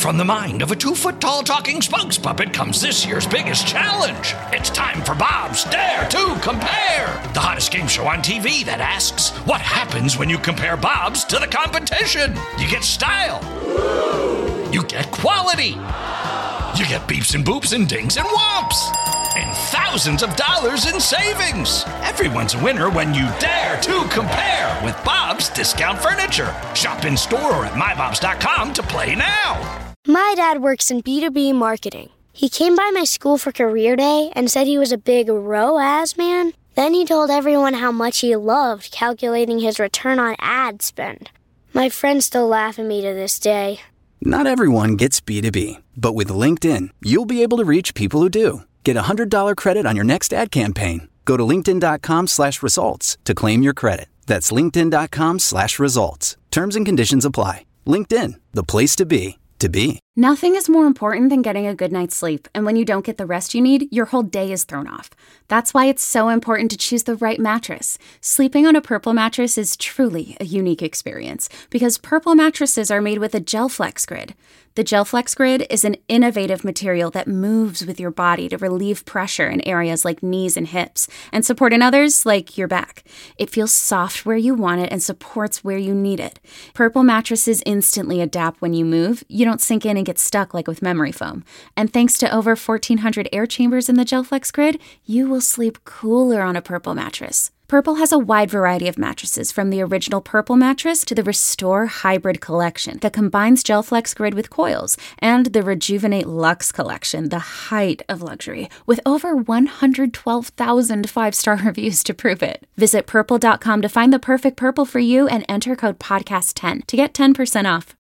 From the mind of a 2-foot-tall talking spokes puppet comes this year's biggest challenge. It's time for Bob's Dare to Compare, the hottest game show on TV that asks, what happens when you compare Bob's to the competition? You get style. You get quality. You get beeps and boops and dings and whomps. And thousands of dollars in savings. Everyone's a winner when you dare to compare with Bob's Discount Furniture. Shop in store or at mybobs.com to play now. My dad works in B2B marketing. He came by my school for career day and said he was a big ROAS man. Then he told everyone how much he loved calculating his return on ad spend. My friends still laugh at me to this day. Not everyone gets B2B, but with LinkedIn, you'll be able to reach people who do. Get a $100 credit on your next ad campaign. Go to linkedin.com/results to claim your credit. That's linkedin.com/results. Terms and conditions apply. LinkedIn, the place to be. Nothing is more important than getting a good night's sleep, and when you don't get the rest you need, your whole day is thrown off. That's why it's so important to choose the right mattress. Sleeping on a Purple mattress is truly a unique experience, because Purple mattresses are made with a GelFlex Grid. The GelFlex Grid is an innovative material that moves with your body to relieve pressure in areas like knees and hips, and support in others like your back. It feels soft where you want it and supports where you need it. Purple mattresses instantly adapt when you move. You don't sink in and get stuck like with memory foam. And thanks to over 1,400 air chambers in the GelFlex Grid, you will sleep cooler on a Purple mattress. Purple has a wide variety of mattresses, from the original Purple mattress to the Restore Hybrid collection that combines GelFlex Grid with coils, and the Rejuvenate Luxe collection, the height of luxury, with over 112,000 5-star reviews to prove it. Visit Purple.com to find the perfect Purple for you and enter code PODCAST10 to get 10% off.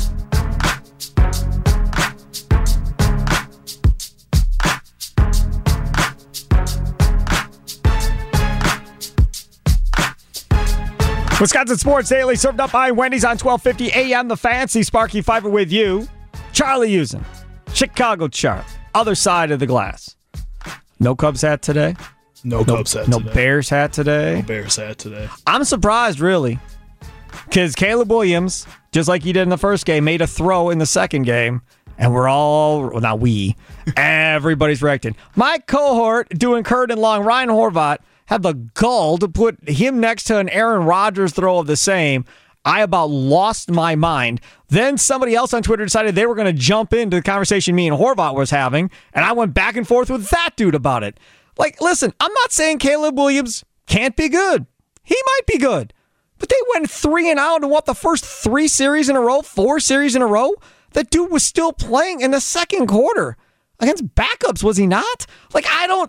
Wisconsin Sports Daily, served up by Wendy's on 1250 AM. The Fancy Sparky Fiver with you. Charlie Usen, Chicago Chart, other side of the glass. No Cubs hat today. No Cubs hat today. No Bears hat today. No Bears hat today. I'm surprised, really, because Caleb Williams, just like he did in the first game, made a throw in the second game, and we're all, well, not we, everybody's reacting. My cohort doing Kurt and Long, Ryan Horvat, had the gall to put him next to an Aaron Rodgers throw of the same. I about lost my mind. Then somebody else on Twitter decided they were going to jump into the conversation me and Horvat was having, and I went back and forth with that dude about it. Like, listen, I'm not saying Caleb Williams can't be good. He might be good. But they went 3-0 in what, the first 4 series in a row? That dude was still playing in the second quarter. Against backups, was he not? Like,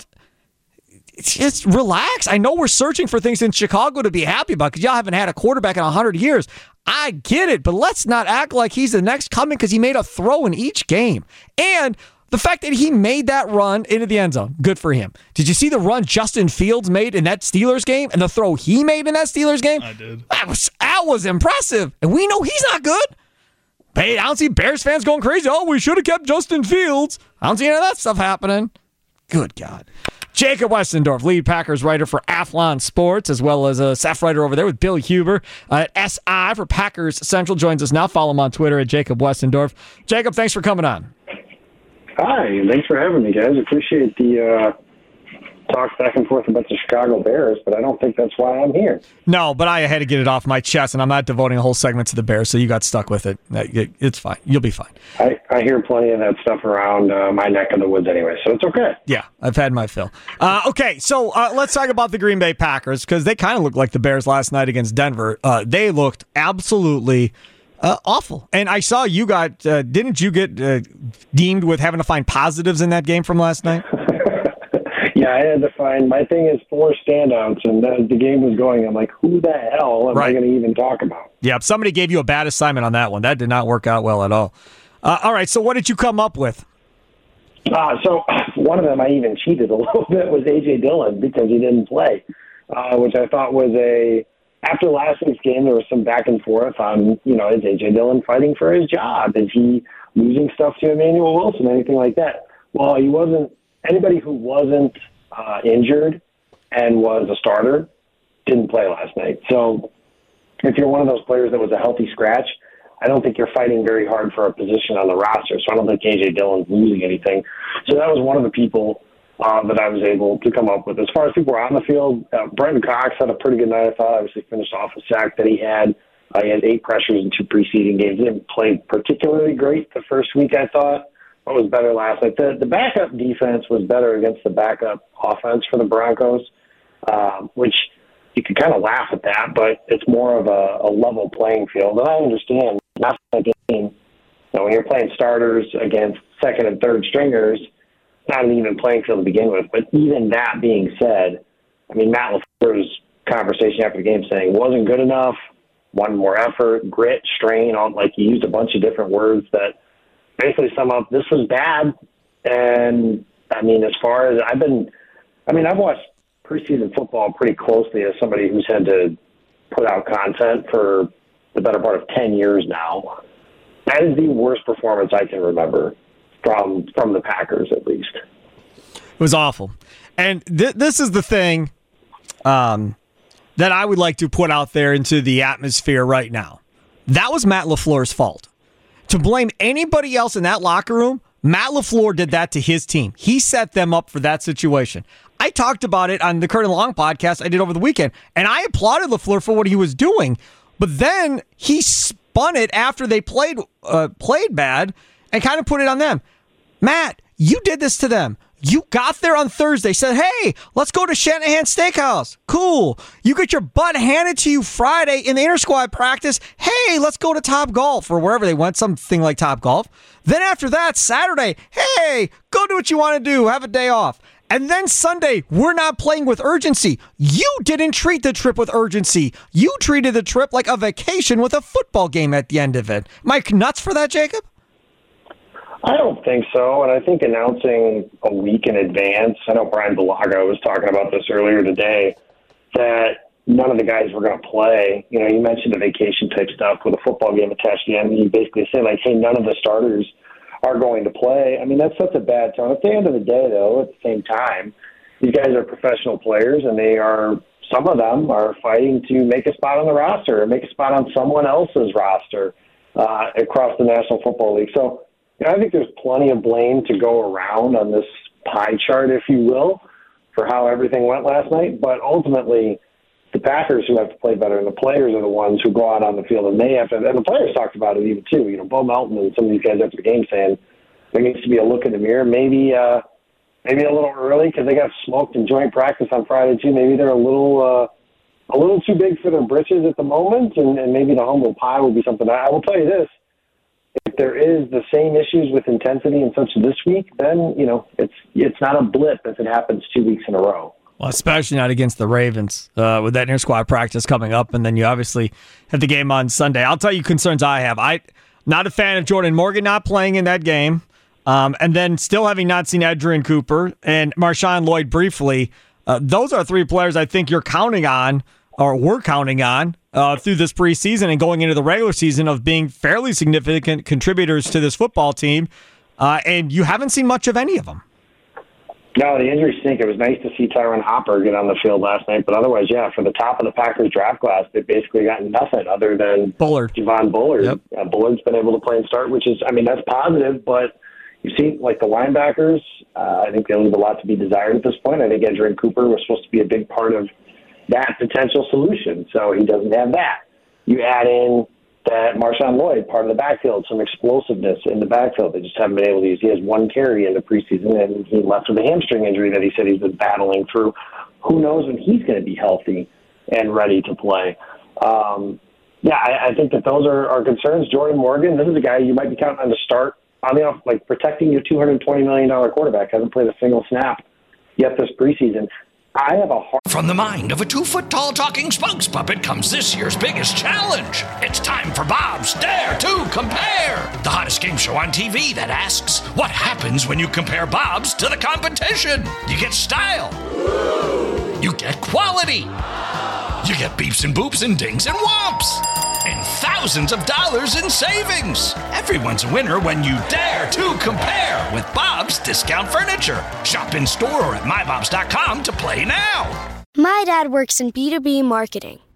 just relax. I know we're searching for things in Chicago to be happy about because y'all haven't had a quarterback in 100 years. I get it, but let's not act like he's the next coming because he made a throw in each game. And the fact that he made that run into the end zone, good for him. Did you see the run Justin Fields made in that Steelers game and the throw he made in that Steelers game? I did. That was impressive. And we know he's not good. Hey, I don't see Bears fans going crazy. Oh, we should have kept Justin Fields. I don't see any of that stuff happening. Good God. Jacob Westendorf, lead Packers writer for Athlon Sports, as well as a staff writer over there with Bill Huber at SI for Packers Central, joins us now. Follow him on Twitter at Jacob Westendorf. Jacob, thanks for coming on. Hi, thanks for having me, guys. Appreciate the talk back and forth about the Chicago Bears, but I don't think that's why I'm here. No, but I had to get it off my chest, and I'm not devoting a whole segment to the Bears, so you got stuck with it. It's fine. You'll be fine. I hear plenty of that stuff around my neck of the woods anyway, so it's okay. Yeah, I've had my fill. Okay, so let's talk about the Green Bay Packers, because they kind of looked like the Bears last night against Denver. They looked absolutely awful. And I saw you got, didn't you get deemed with having to find positives in that game from last night? Yeah, I had to find, my thing is 4 standouts, and as the game was going, I'm like, who the hell am I going to even talk about? Yeah, somebody gave you a bad assignment on that one. That did not work out well at all. All right, so what did you come up with? So one of them I even cheated a little bit was A.J. Dillon because he didn't play, which I thought was after last week's game, there was some back and forth on, is A.J. Dillon fighting for his job? Is he losing stuff to Emmanuel Wilson, anything like that? Well, he wasn't. Anybody who wasn't injured and was a starter didn't play last night. So if you're one of those players that was a healthy scratch, I don't think you're fighting very hard for a position on the roster. So I don't think A.J. Dillon's losing anything. So that was one of the people that I was able to come up with. As far as people who are on the field, Brenton Cox had a pretty good night, I thought. Obviously finished off a sack that he had. He had 8 pressures in 2 preseason games. He didn't play particularly great the first week, I thought. What was better last night? The backup defense was better against the backup offense for the Broncos, which you could kind of laugh at that, but it's more of a level playing field. And I understand, not a game, when you're playing starters against second and third stringers, not an even playing field to begin with. But even that being said, I mean, Matt LaFleur's conversation after the game saying wasn't good enough, wanted more effort, grit, strain, he used a bunch of different words that basically sum up this was bad. And, I mean, as far as I've watched preseason football pretty closely as somebody who's had to put out content for the better part of 10 years now. That is the worst performance I can remember from the Packers, at least. It was awful. And this is the thing that I would like to put out there into the atmosphere right now. That was Matt LaFleur's fault. To blame anybody else in that locker room, Matt LaFleur did that to his team. He set them up for that situation. I talked about it on the Curtin Long podcast I did over the weekend, and I applauded LaFleur for what he was doing. But then he spun it after they played bad and kind of put it on them. Matt, you did this to them. You got there on Thursday, said, hey, let's go to Shanahan Steakhouse. Cool. You get your butt handed to you Friday in the inter-squad practice. Hey, let's go to Top Golf or wherever they went, something like Top Golf. Then after that, Saturday, hey, go do what you want to do. Have a day off. And then Sunday, we're not playing with urgency. You didn't treat the trip with urgency. You treated the trip like a vacation with a football game at the end of it. Am I nuts for that, Jacob? I don't think so, and I think announcing a week in advance, I know Brian Bulaga was talking about this earlier today, that none of the guys were going to play. You know, you mentioned the vacation type stuff with a football game attached to the end, and you basically say, hey, none of the starters are going to play. I mean, that sets a bad tone. At the end of the day, though, at the same time, these guys are professional players, and some of them are fighting to make a spot on the roster or make a spot on someone else's roster across the National Football League. So, I think there's plenty of blame to go around on this pie chart, if you will, for how everything went last night. But ultimately, the Packers who have to play better, and the players are the ones who go out on the field, and they have to. And the players talked about it even too. Bo Melton and some of these guys after the game saying there needs to be a look in the mirror, maybe a little early because they got smoked in joint practice on Friday too. Maybe they're a little too big for their britches at the moment, and maybe the humble pie would be something. I will tell you this. If there is the same issues with intensity and such this week, then, it's not a blip if it happens 2 weeks in a row. Well, especially not against the Ravens with that inter-squad practice coming up, and then you obviously have the game on Sunday. I'll tell you concerns I have. I'm not a fan of Jordan Morgan not playing in that game, and then still having not seen Adrian Cooper and Marshawn Lloyd briefly. Those are 3 players I think you're counting on, or we're counting on, through this preseason and going into the regular season of being fairly significant contributors to this football team, and you haven't seen much of any of them. No, the injuries stink. It was nice to see Tyron Hopper get on the field last night, but otherwise, for the top of the Packers draft class, they've basically got nothing other than Javon Bullard. Yep. Bullard's been able to play and start, which is, that's positive, but you've seen, the linebackers, I think they leave a lot to be desired at this point. I think Adrian Cooper was supposed to be a big part of that potential solution, so he doesn't have that. You add in that Marshawn Lloyd, part of the backfield, some explosiveness in the backfield. They just haven't been able to use. He has 1 carry in the preseason, and he left with a hamstring injury that he said he's been battling through. Who knows when he's going to be healthy and ready to play? I think that those are concerns. Jordan Morgan, this is a guy you might be counting on to start on the off, protecting your $220 million quarterback. Hasn't played a single snap yet this preseason. I have a hard... From the mind of a 2-foot-tall talking spokes puppet comes this year's biggest challenge. It's time for Bob's Dare to Compare, the hottest game show on TV that asks, what happens when you compare Bob's to the competition? You get style. You get quality. You get beeps and boops and dings and whomps. And thousands of dollars in savings. Everyone's a winner when you dare to compare with Bob's Discount Furniture. Shop in store or at mybobs.com to play now. My dad works in B2B marketing.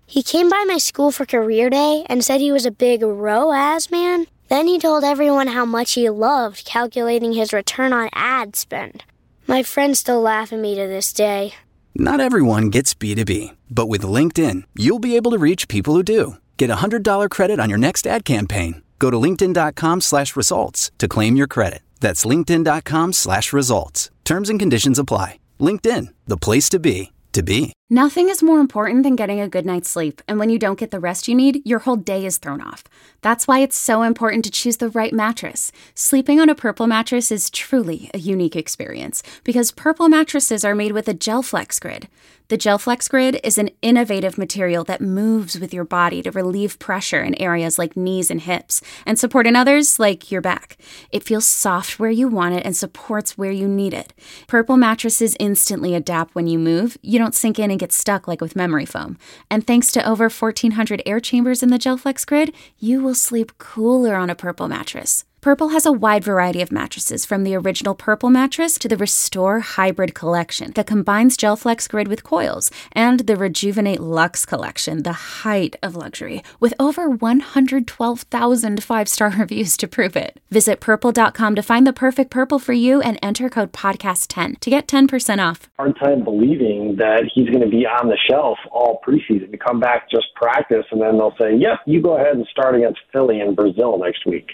He came by my school for career day and said he was a big ROAS man. Then he told everyone how much he loved calculating his return on ad spend. My friends still laugh at me to this day. Not everyone gets B2B, but with LinkedIn, you'll be able to reach people who do. Get a $100 credit on your next ad campaign. Go to linkedin.com/results to claim your credit. That's linkedin.com/results. Terms and conditions apply. LinkedIn, the place to be, to be. Nothing is more important than getting a good night's sleep, and when you don't get the rest you need, your whole day is thrown off. That's why it's so important to choose the right mattress. Sleeping on a Purple mattress is truly a unique experience because Purple mattresses are made with a GelFlex Grid. The GelFlex Grid is an innovative material that moves with your body to relieve pressure in areas like knees and hips and support in others like your back. It feels soft where you want it and supports where you need it. Purple mattresses instantly adapt when you move. You don't sink in and get stuck like with memory foam. And thanks to over 1,400 air chambers in the GelFlex Grid, you will sleep cooler on a Purple mattress. Purple has a wide variety of mattresses, from the original Purple mattress to the Restore Hybrid collection that combines GelFlex Grid with coils, and the Rejuvenate Luxe collection, the height of luxury, with over 112,000 five-star reviews to prove it. Visit purple.com to find the perfect Purple for you and enter code podcast10 to get 10% off. Hard time believing that he's going to be on the shelf all preseason to come back, just practice, and then they'll say, yep, you go ahead and start against Philly in Brazil next week.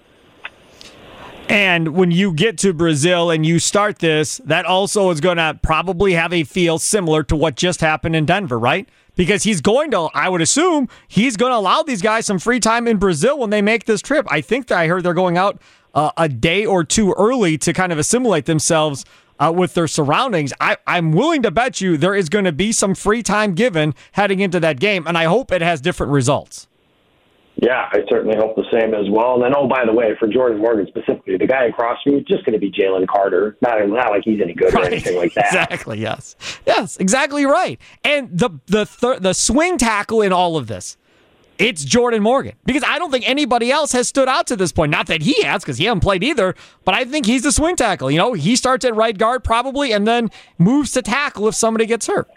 And when you get to Brazil and you start this, that also is going to probably have a feel similar to what just happened in Denver, right? Because he's going to, I would assume, he's going to allow these guys some free time in Brazil when they make this trip. I think that I heard they're going out a day or two early to kind of assimilate themselves with their surroundings. I'm willing to bet you there is going to be some free time given heading into that game, and I hope it has different results. Yeah, I certainly hope the same as well. And then, oh, by the way, for Jordan Morgan specifically, the guy across from you is just going to be Jalen Carter. Not like he's any good or anything like that. Exactly, yes. Yes, exactly right. And the swing tackle in all of this, it's Jordan Morgan. Because I don't think anybody else has stood out to this point. Not that he has, because he hasn't played either, but I think he's the swing tackle. You know, he starts at right guard probably and then moves to tackle if somebody gets hurt.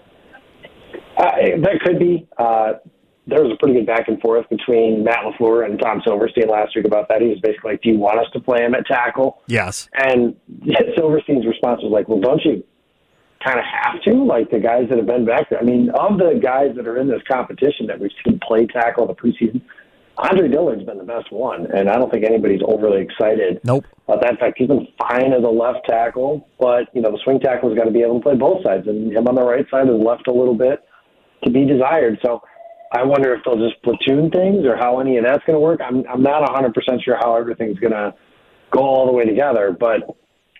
That could be. There was a pretty good back and forth between Matt LaFleur and Tom Silverstein last week about that. He was basically like, do you want us to play him at tackle? Yes. And Silverstein's response was like, well, don't you kind of have to? Like the guys that have been back there. I mean, of the guys that are in this competition that we've seen play tackle in the preseason, Andre Dillard's been the best one, and I don't think anybody's overly excited about that. In fact, he's been fine as a left tackle, but, you know, the swing tackle's got to be able to play both sides, and him on the right side is left a little bit to be desired. So I wonder if they'll just platoon things or how any of that's going to work. I'm not 100% sure how everything's going to go all the way together, but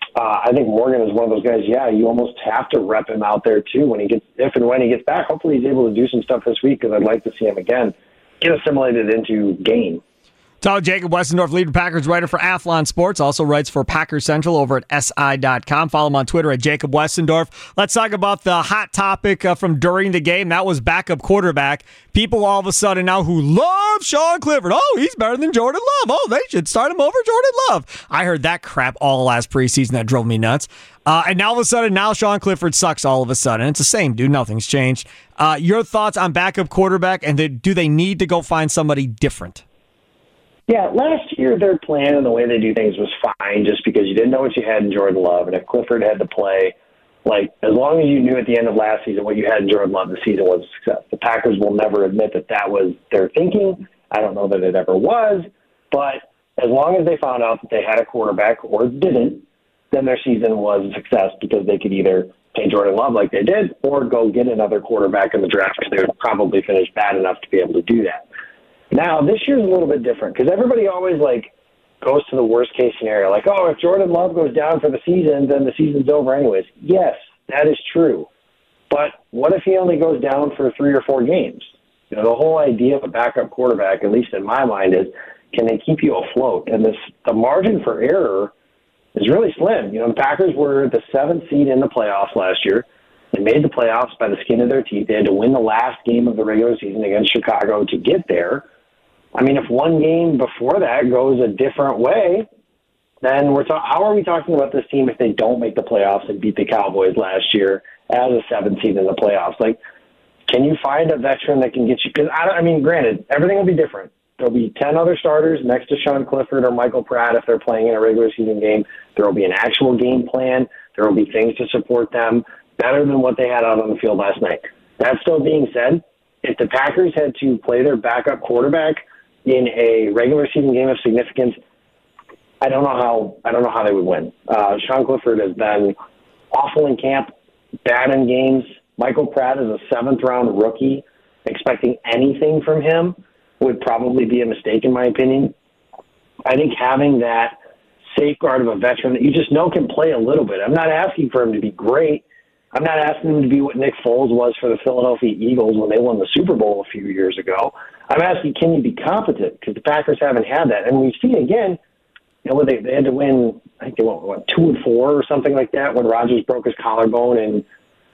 I think Morgan is one of those guys, yeah, you almost have to rep him out there too when he gets, if and when he gets back. Hopefully he's able to do some stuff this week because I'd like to see him again get assimilated into game. So Jacob Westendorf, lead Packers writer for Athlon Sports, also writes for Packers Central over at SI.com. Follow him on Twitter at Jacob Westendorf. Let's talk about the hot topic from during the game. That was backup quarterback. People all of a sudden now who love Sean Clifford. Oh, he's better than Jordan Love. Oh, they should start him over Jordan Love. I heard that crap all last preseason. That drove me nuts. And now all of a sudden, now Sean Clifford sucks all of a sudden. It's the same dude. Nothing's changed. Your thoughts on backup quarterback, and do they need to go find somebody different? Yeah, last year their plan and the way they do things was fine just because you didn't know what you had in Jordan Love. And if Clifford had to play, like, as long as you knew at the end of last season what you had in Jordan Love, the season was a success. The Packers will never admit that that was their thinking. I don't know that it ever was. But as long as they found out that they had a quarterback or didn't, then their season was a success because they could either pay Jordan Love like they did or go get another quarterback in the draft because they would probably finish bad enough to be able to do that. Now, this year's a little bit different because everybody always, like, goes to the worst-case scenario. Like, oh, if Jordan Love goes down for the season, then the season's over anyways. Yes, that is true. But what if he only goes down for 3 or 4 games? You know, the whole idea of a backup quarterback, at least in my mind, is can they keep you afloat? And the margin for error is really slim. You know, the Packers were the 7th seed in the playoffs last year. They made the playoffs by the skin of their teeth. They had to win the last game of the regular season against Chicago to get there. I mean, if one game before that goes a different way, then how are we talking about this team if they don't make the playoffs and beat the Cowboys last year as a 7th seed in the playoffs? Like, can you find a veteran that can get you? Because, granted, everything will be different. There'll be 10 other starters next to Sean Clifford or Michael Pratt if they're playing in a regular season game. There will be an actual game plan. There will be things to support them better than what they had out on the field last night. That still being said, if the Packers had to play their backup quarterback in a regular season game of significance, I don't know how they would win. Sean Clifford has been awful in camp, bad in games. Michael Pratt is a 7th-round rookie. Expecting anything from him would probably be a mistake, in my opinion. I think having that safeguard of a veteran that you just know can play a little bit. I'm not asking for him to be great. I'm not asking him to be what Nick Foles was for the Philadelphia Eagles when they won the Super Bowl a few years ago. I'm asking, can you be competent? Because the Packers haven't had that. And we've seen, again, they had to win, I think they went 2-4 or something like that when Rodgers broke his collarbone in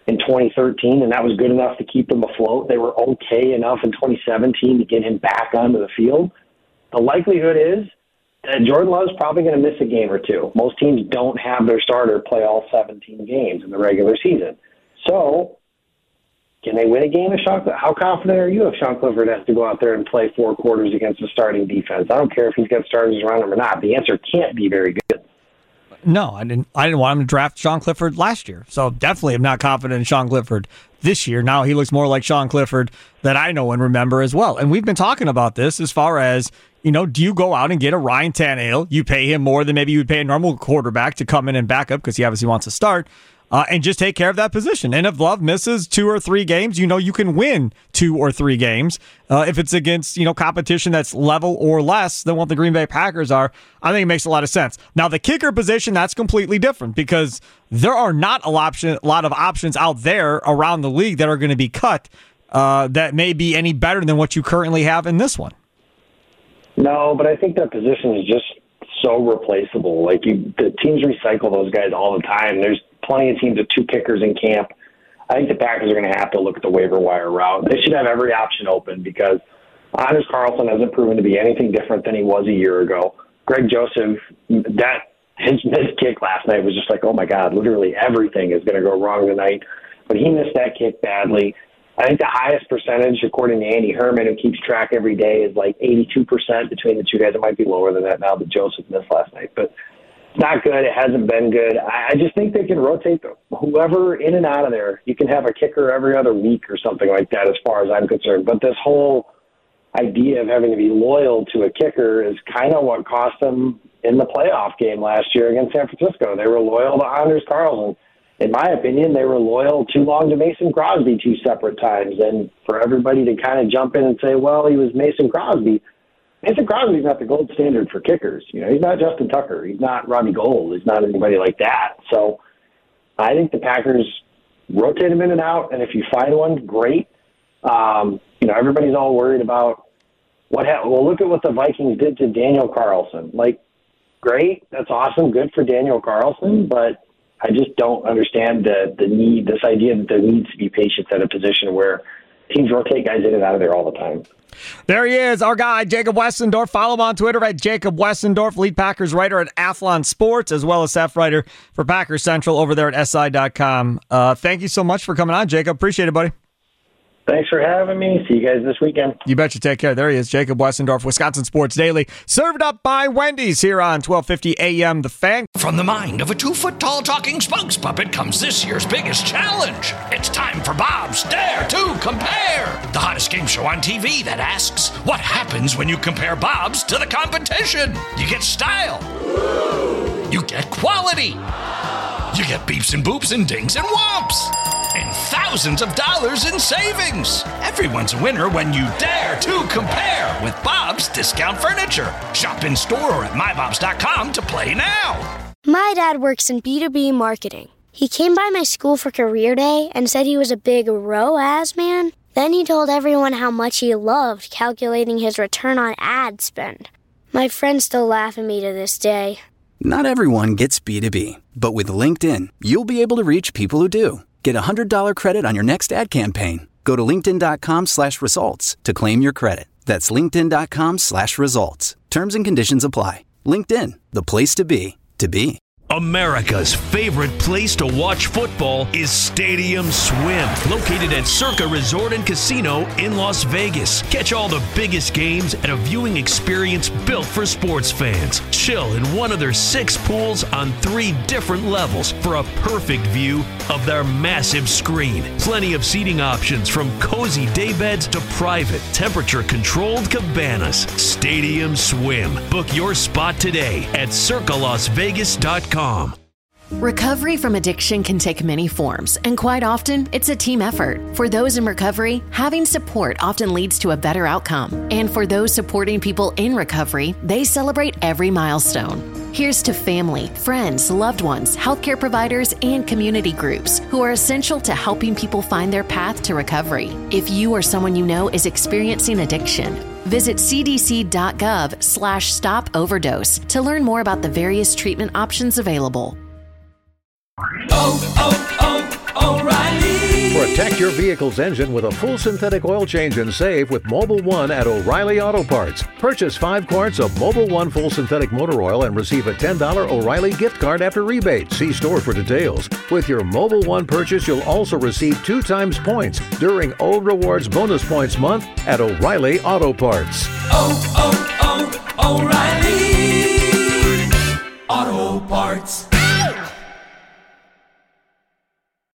2013, and that was good enough to keep them afloat. They were okay enough in 2017 to get him back onto the field. The likelihood is that Jordan Love's probably going to miss a game or two. Most teams don't have their starter play all 17 games in the regular season. So, can they win a game of Sean Clifford? How confident are you if Sean Clifford has to go out there and play 4 quarters against a starting defense? I don't care if he's got starters around him or not. The answer can't be very good. No, I didn't want him to draft Sean Clifford last year. So definitely I'm not confident in Sean Clifford this year. Now he looks more like Sean Clifford that I know and remember as well. And we've been talking about this as far as, do you go out and get a Ryan Tannehill? You pay him more than maybe you would pay a normal quarterback to come in and back up because he obviously wants to start. And just take care of that position. And if Love misses 2 or 3 games, you can win 2 or 3 games. If it's against, competition that's level or less than what the Green Bay Packers are, I think it makes a lot of sense. Now, the kicker position, that's completely different because there are not a lot of options out there around the league that are going to be cut that may be any better than what you currently have in this one. No, but I think that position is just so replaceable. Like the teams recycle those guys all the time. There's plenty of teams with 2 kickers in camp. I think the Packers are going to have to look at the waiver wire route. They should have every option open because Anders Carlson hasn't proven to be anything different than he was a year ago. Greg Joseph, his missed kick last night was just like, oh my God, literally everything is going to go wrong tonight. But he missed that kick badly. I think the highest percentage, according to Andy Herman, who keeps track every day, is like 82% between the 2 guys. It might be lower than that now that Joseph missed last night. But it's not good. It hasn't been good. I just think they can rotate whoever in and out of there. You can have a kicker every other week or something like that as far as I'm concerned. But this whole idea of having to be loyal to a kicker is kind of what cost them in the playoff game last year against San Francisco. They were loyal to Anders Carlson. In my opinion, they were loyal too long to Mason Crosby 2 separate times. And for everybody to kind of jump in and say, well, he was Mason Crosby. Mason Crosby's not the gold standard for kickers. He's not Justin Tucker. He's not Robbie Gould. He's not anybody like that. So I think the Packers rotate him in and out. And if you find one, great. Everybody's all worried about well, look at what the Vikings did to Daniel Carlson. Like, great. That's awesome. Good for Daniel Carlson. But I just don't understand the need, this idea that there needs to be patience at a position where teams rotate guys in and out of there all the time. There he is, our guy, Jacob Westendorf. Follow him on Twitter at Jacob Westendorf, lead Packers writer at Athlon Sports, as well as staff writer for Packers Central over there at SI.com. Thank you so much for coming on, Jacob. Appreciate it, buddy. Thanks for having me. See you guys this weekend. You betcha. Take care. There he is, Jacob Westendorf, Wisconsin Sports Daily. Served up by Wendy's here on 1250 AM The Fan. From the mind of a 2-foot-tall talking spokes puppet comes this year's biggest challenge. It's time for Bob's Dare to Compare, the hottest game show on TV that asks, what happens when you compare Bob's to the competition? You get style. You get quality. You get beeps and boops and dings and whomps. And thousands of dollars in savings. Everyone's a winner when you dare to compare with Bob's Discount Furniture. Shop in store or at mybobs.com to play now. My dad works in B2B marketing. He came by my school for career day and said he was a big ROAS man. Then he told everyone how much he loved calculating his return on ad spend. My friends still laugh at me to this day. Not everyone gets B2B, but with LinkedIn, you'll be able to reach people who do. Get a $100 credit on your next ad campaign. Go to linkedin.com/results to claim your credit. That's linkedin.com/results. Terms and conditions apply. LinkedIn, the place to be, to be. America's favorite place to watch football is Stadium Swim, located at Circa Resort and Casino in Las Vegas. Catch all the biggest games at a viewing experience built for sports fans. Chill in one of their 6 pools on 3 different levels for a perfect view of their massive screen. Plenty of seating options from cozy daybeds to private, temperature-controlled cabanas. Stadium Swim. Book your spot today at circalasvegas.com. Recovery from addiction can take many forms, and quite often, it's a team effort. For those in recovery, having support often leads to a better outcome. And for those supporting people in recovery, they celebrate every milestone. Here's to family, friends, loved ones, healthcare providers, and community groups who are essential to helping people find their path to recovery. If you or someone you know is experiencing addiction, visit cdc.gov/stop overdose to learn more about the various treatment options available. O'Reilly. Protect your vehicle's engine with a full synthetic oil change and save with Mobil 1 at O'Reilly Auto Parts. Purchase 5 quarts of Mobil 1 full synthetic motor oil and receive a $10 O'Reilly gift card after rebate. See store for details. With your Mobil 1 purchase, you'll also receive 2 times points during O Rewards Bonus Points Month at O'Reilly Auto Parts. O'Reilly.